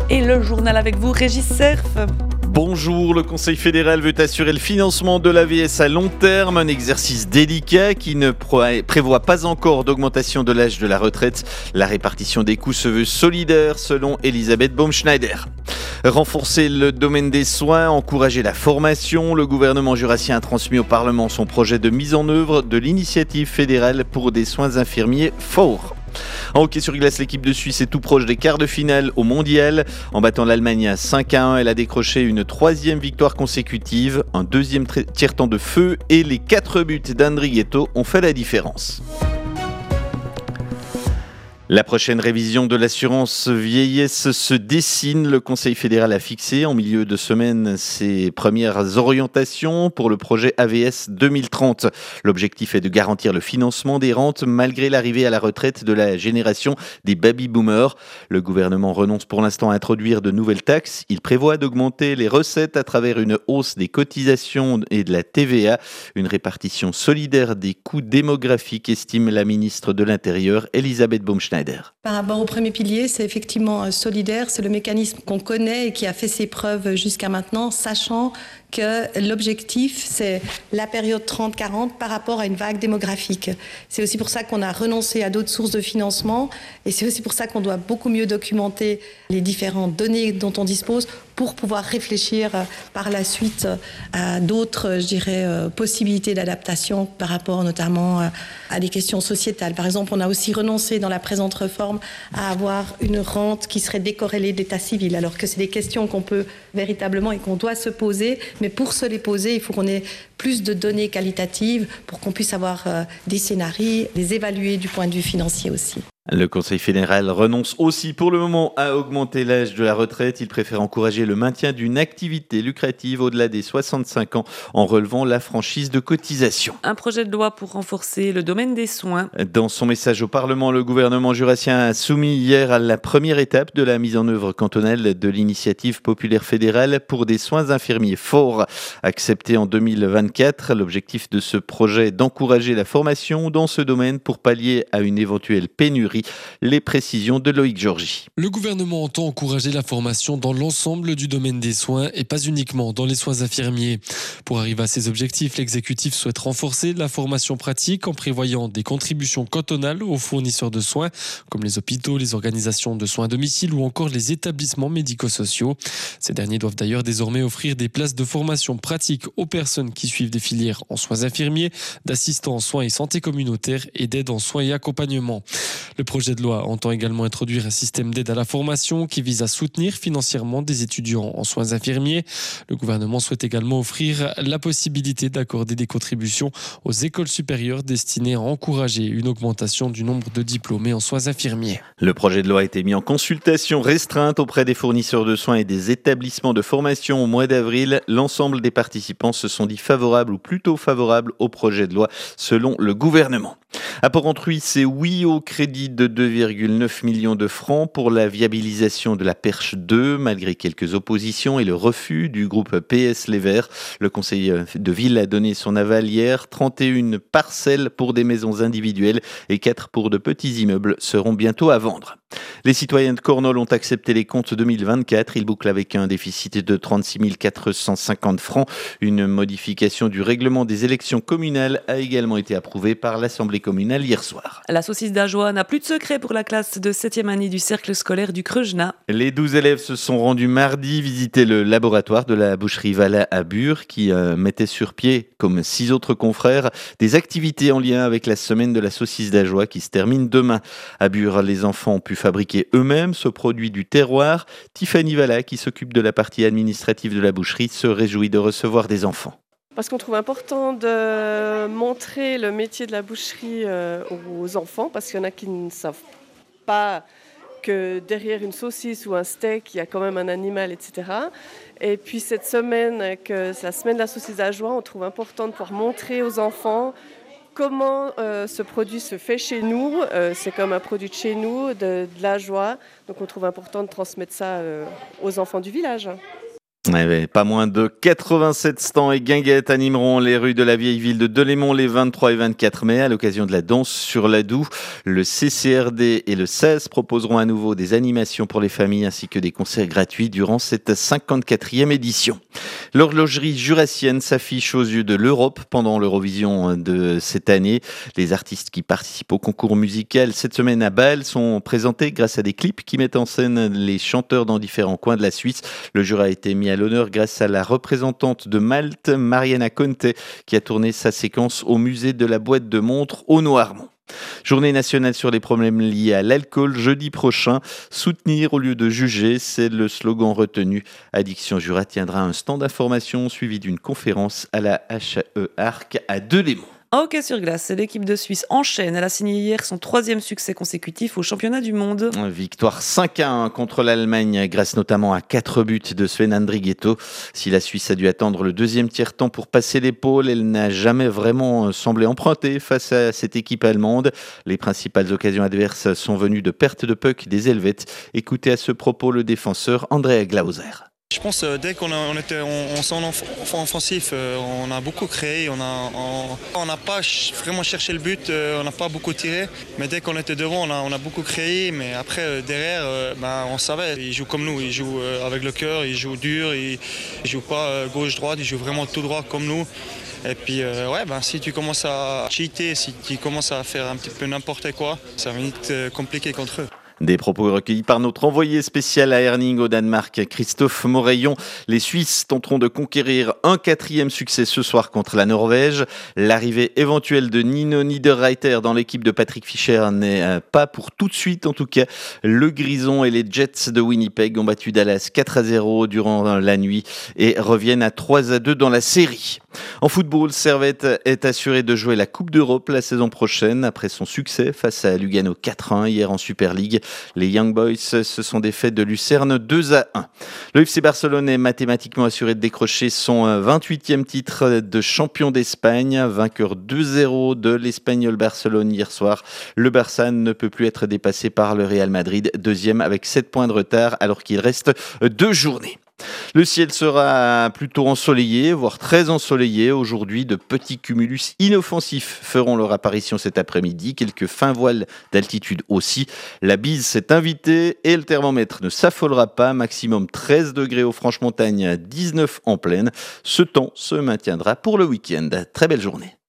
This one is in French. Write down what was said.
Et le journal avec vous, Régis Cerf. Bonjour, le Conseil fédéral veut assurer le financement de l'AVS à long terme, un exercice délicat qui ne prévoit pas encore d'augmentation de l'âge de la retraite. La répartition des coûts se veut solidaire selon Elisabeth Baumschneider. Renforcer le domaine des soins, encourager la formation, le gouvernement jurassien a transmis au Parlement son projet de mise en œuvre de l'initiative fédérale pour des soins infirmiers forts. En hockey sur glace, l'équipe de Suisse est tout proche des quarts de finale au mondial. En battant l'Allemagne à 5-1, elle a décroché une troisième victoire consécutive. Un deuxième tiers-temps de feu et les 4 buts d'Andri Ghetto ont fait la différence. La prochaine révision de l'assurance vieillesse se dessine. Le Conseil fédéral a fixé en milieu de semaine ses premières orientations pour le projet AVS 2030. L'objectif est de garantir le financement des rentes malgré l'arrivée à la retraite de la génération des baby-boomers. Le gouvernement renonce pour l'instant à introduire de nouvelles taxes. Il prévoit d'augmenter les recettes à travers une hausse des cotisations et de la TVA. Une répartition solidaire des coûts démographiques, estime la ministre de l'Intérieur, Elisabeth Baumschneider. Par rapport au premier pilier, c'est effectivement solidaire, c'est le mécanisme qu'on connaît et qui a fait ses preuves jusqu'à maintenant, sachant que l'objectif, c'est la période 30-40 par rapport à une vague démographique. C'est aussi pour ça qu'on a renoncé à d'autres sources de financement et c'est aussi pour ça qu'on doit beaucoup mieux documenter les différentes données dont on dispose pour pouvoir réfléchir par la suite à d'autres, possibilités d'adaptation par rapport notamment à des questions sociétales. Par exemple, on a aussi renoncé dans la présente réforme à avoir une rente qui serait décorrélée de l'état civil, alors que c'est des questions qu'on peut véritablement et qu'on doit se poser. Mais pour se les poser, il faut qu'on ait plus de données qualitatives pour qu'on puisse avoir des scénarios, les évaluer du point de vue financier aussi. Le Conseil fédéral renonce aussi pour le moment à augmenter l'âge de la retraite. Il préfère encourager le maintien d'une activité lucrative au-delà des 65 ans en relevant la franchise de cotisation. Un projet de loi pour renforcer le domaine des soins. Dans son message au Parlement, le gouvernement jurassien a soumis hier à la première étape de la mise en œuvre cantonale de l'initiative populaire fédérale pour des soins infirmiers forts. Accepté en 2024, l'objectif de ce projet est d'encourager la formation dans ce domaine pour pallier à une éventuelle pénurie. Les précisions de Loïc Georgie. Le gouvernement entend encourager la formation dans l'ensemble du domaine des soins et pas uniquement dans les soins infirmiers. Pour arriver à ces objectifs, l'exécutif souhaite renforcer la formation pratique en prévoyant des contributions cantonales aux fournisseurs de soins, comme les hôpitaux, les organisations de soins à domicile ou encore les établissements médico-sociaux. Ces derniers doivent d'ailleurs désormais offrir des places de formation pratique aux personnes qui suivent des filières en soins infirmiers, d'assistants en soins et santé communautaire et d'aide en soins et accompagnement. Le projet de loi entend également introduire un système d'aide à la formation qui vise à soutenir financièrement des étudiants en soins infirmiers. Le gouvernement souhaite également offrir la possibilité d'accorder des contributions aux écoles supérieures destinées à encourager une augmentation du nombre de diplômés en soins infirmiers. Le projet de loi a été mis en consultation restreinte auprès des fournisseurs de soins et des établissements de formation au mois d'avril. L'ensemble des participants se sont dit favorables ou plutôt favorables au projet de loi selon le gouvernement. À Port-Entruy, c'est oui au crédit de 2,9 millions de francs pour la viabilisation de la Perche 2, malgré quelques oppositions et le refus du groupe PS Les Verts. Le conseil de ville a donné son aval hier. 31 parcelles pour des maisons individuelles et 4 pour de petits immeubles seront bientôt à vendre. Les citoyens de Cornol ont accepté les comptes 2024. Ils bouclent avec un déficit de 36 450 francs. Une modification du règlement des élections communales a également été approuvée par l'Assemblée communale hier soir. La saucisse d'Ajoie n'a plus de secret pour la classe de 7e année du cercle scolaire du Creusena. Les 12 élèves se sont rendus mardi visiter le laboratoire de la boucherie Vala à Bure qui mettait sur pied, comme 6 autres confrères, des activités en lien avec la semaine de la saucisse d'Ajoie qui se termine demain. À Bure, les enfants ont pu fabriquer eux-mêmes ce produit du terroir. Tiffany Vala, qui s'occupe de la partie administrative de la boucherie, se réjouit de recevoir des enfants. Parce qu'on trouve important de montrer le métier de la boucherie aux enfants, parce qu'il y en a qui ne savent pas que derrière une saucisse ou un steak, il y a quand même un animal, etc. Et puis cette semaine, que c'est la semaine de la saucisse d'Ajoie, on trouve important de pouvoir montrer aux enfants comment ce produit se fait chez nous. C'est comme un produit de chez nous, de l'Ajoie. Donc on trouve important de transmettre ça aux enfants du village. Pas moins de 87 stands et guinguettes animeront les rues de la vieille ville de Delémont les 23 et 24 mai à l'occasion de la danse sur l'Adoux. Le CCRD et le SAS proposeront à nouveau des animations pour les familles ainsi que des concerts gratuits durant cette 54e édition. L'horlogerie jurassienne s'affiche aux yeux de l'Europe pendant l'Eurovision de cette année. Les artistes qui participent au concours musical cette semaine à Bâle sont présentés grâce à des clips qui mettent en scène les chanteurs dans différents coins de la Suisse. Le jury a été mis à l'honneur grâce à la représentante de Malte, Mariana Conte, qui a tourné sa séquence au musée de la boîte de montres au Noirmont. Journée nationale sur les problèmes liés à l'alcool jeudi prochain. Soutenir au lieu de juger, c'est le slogan retenu. Addiction Jura tiendra un stand d'information suivi d'une conférence à la HAE Arc à Delémont. En hockey sur glace, l'équipe de Suisse enchaîne. Elle a signé hier son 3e succès consécutif au championnat du monde. Victoire 5-1 contre l'Allemagne grâce notamment à 4 buts de Sven Andrighetto. Si la Suisse a dû attendre le deuxième tiers-temps pour passer l'épaule, elle n'a jamais vraiment semblé empruntée face à cette équipe allemande. Les principales occasions adverses sont venues de pertes de puck des Helvètes. Écoutez à ce propos le défenseur Andrea Glauser. Je pense dès qu'on était en son offensif, on a beaucoup créé, on n'a pas vraiment cherché le but, on n'a pas beaucoup tiré, mais dès qu'on était devant, on a beaucoup créé, mais après derrière, on savait, ils jouent comme nous, ils jouent avec le cœur, ils jouent dur, ils jouent pas gauche-droite, ils jouent vraiment tout droit comme nous. Et puis si tu commences à cheater, si tu commences à faire un petit peu n'importe quoi, ça va vite compliqué contre eux. Des propos recueillis par notre envoyé spécial à Herning au Danemark, Christophe Moreillon. Les Suisses tenteront de conquérir un 4e succès ce soir contre la Norvège. L'arrivée éventuelle de Nino Niederreiter dans l'équipe de Patrick Fischer n'est pas pour tout de suite. En tout cas, le Grison et les Jets de Winnipeg ont battu Dallas 4-0 durant la nuit et reviennent à 3-2 dans la série. En football, Servette est assuré de jouer la Coupe d'Europe la saison prochaine après son succès face à Lugano 4-1 hier en Super League. Les Young Boys se sont défaits de Lucerne 2-1. Le FC Barcelone est mathématiquement assuré de décrocher son 28e titre de champion d'Espagne, vainqueur 2-0 de l'Espagnol Barcelone hier soir. Le Barça ne peut plus être dépassé par le Real Madrid, deuxième avec 7 points de retard alors qu'il reste 2 journées. Le ciel sera plutôt ensoleillé, voire très ensoleillé. Aujourd'hui, de petits cumulus inoffensifs feront leur apparition cet après-midi. Quelques fins voiles d'altitude aussi. La bise s'est invitée et le thermomètre ne s'affolera pas. Maximum 13 degrés aux Franches-Montagnes, 19 en plaine. Ce temps se maintiendra pour le week-end. Très belle journée.